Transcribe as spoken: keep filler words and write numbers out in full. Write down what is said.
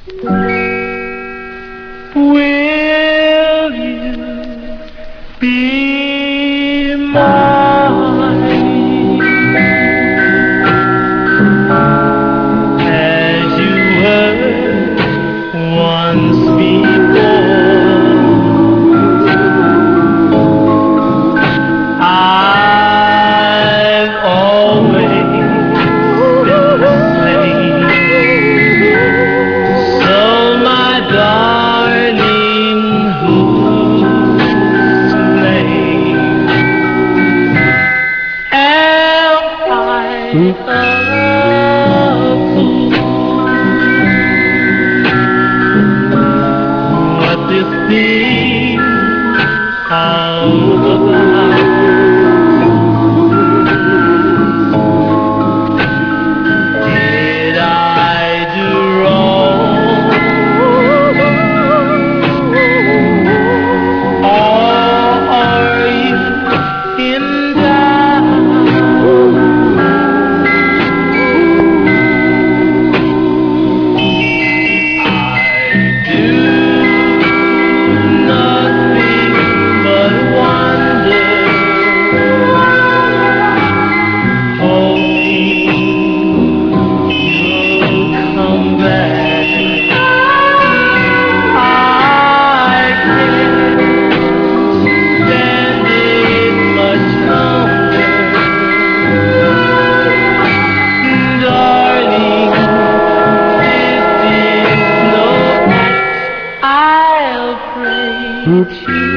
Will you be mine as you were once before? I've always been the same, so my darling, who's to blame? Am I a fool? What this thing's all about? Did I do wrong, or are you in doubt? I do nothing but wonder, hoping you'll come back. I can't stand it much longer, darling. This is no act I'll pray to